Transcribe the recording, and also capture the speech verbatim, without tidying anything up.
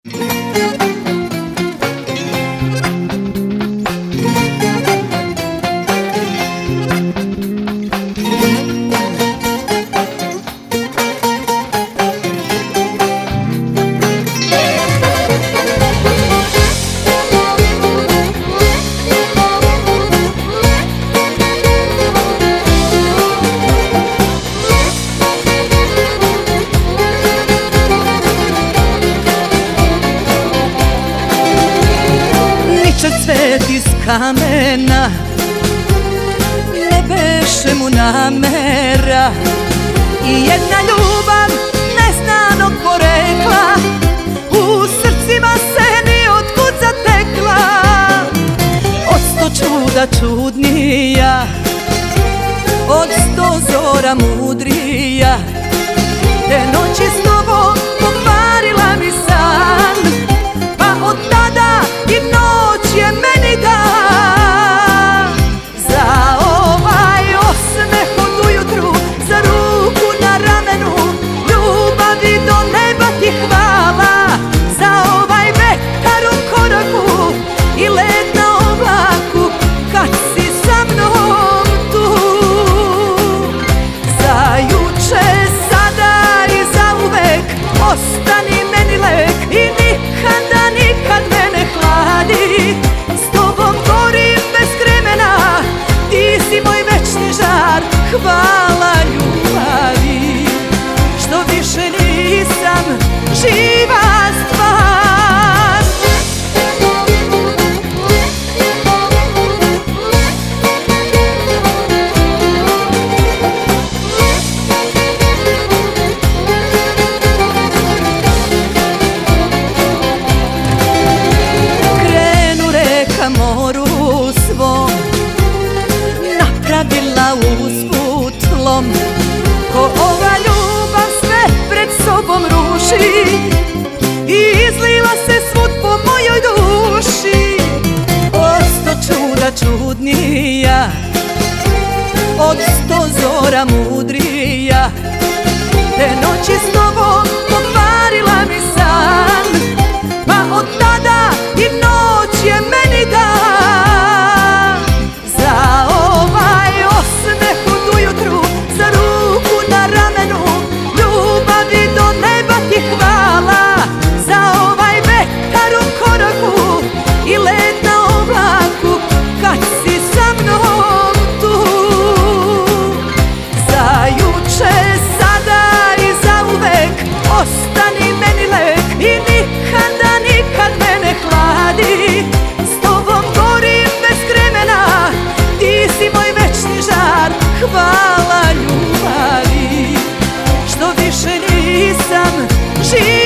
Cvet iz kamena, ne beše mu namera, i jedna ljubav neznanog porekla u srcima se ni otkud zatekla. Od sto čuda čudnija, od sto zora mudrija, te noći s tobom pokvarila mi san, pa od tada i noć je meni dan. Za ovaj osmeh od ujutru, za ruku na ramenu, ljubavi do neba ti hvala. Za ovaj vetar u koraku i let na oblaku, kad si sa mnom tu. Za juče, sada i zauvek, ostani meni lek i nikada, nikad me ne hladi. S tobom gorim bez kremena, ti si moj večni žar. Hvala ljubavi, što više nisam živa stvar. Krenu reka moru svom, napravila usput lom. Ko ova ljubav sve pred sobom ruši i izlila se svud po mojoj duši. Od sto čuda čudnija, od sto zora mudrija, te noći s tobom pokvarila mi san, pa od tada i noć je meni dan. Za ovaj osmeh od ujutru, za ruku na ramenu, ljubavi do neba ti hvala. Za ovaj vetar u koraku i let na oblaku, kad si sa mnom tu. Za juče, sada i zauvek, ostani meni lek i nikada, nikad me ne hladi. S tobom gorim bez kremena, ti si moj večni žar. Hvala ljubavi, što više nisam živa.